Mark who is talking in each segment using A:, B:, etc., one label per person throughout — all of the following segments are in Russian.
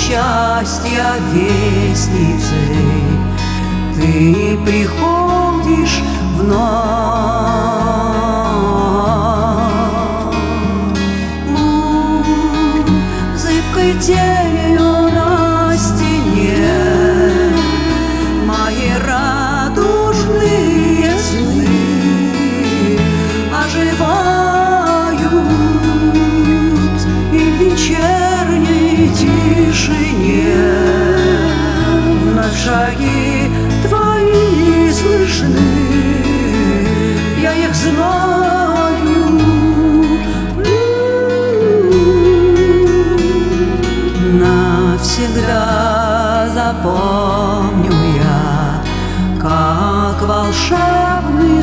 A: счастья вестницей ты приходишь вновь. Зыбкой тенью на стене мои радужные сны оживают, и в вечерней тишине вновь шаги твои слышны. Я их знаю, навсегда запомню я, как волшебный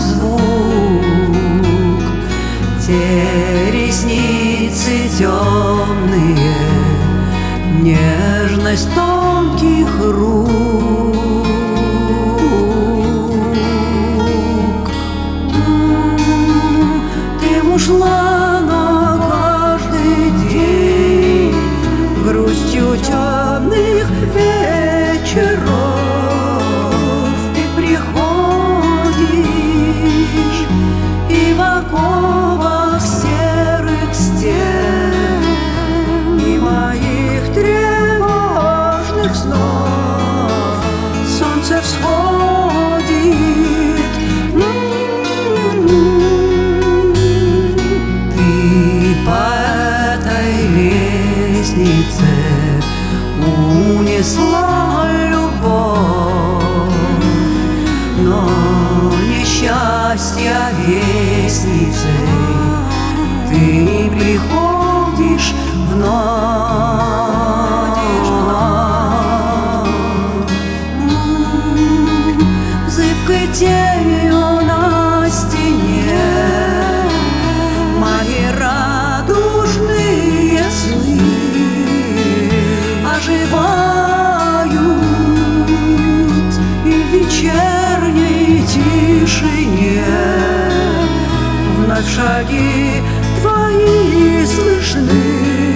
A: звук те ресницы темные, нежность тонких рук. Ты ушла на каждый день грустью темных вечеров. Ты приходишь и в оковах серых стен и моих тревожных снов солнце всходит. Ты по этой лестнице унесла любовь, но несчастья вестницей ты приходишь вновь. Зыбкой тенью на стене мои радужные сны оживают, и в вечерней тишине вновь шаги твои слышны.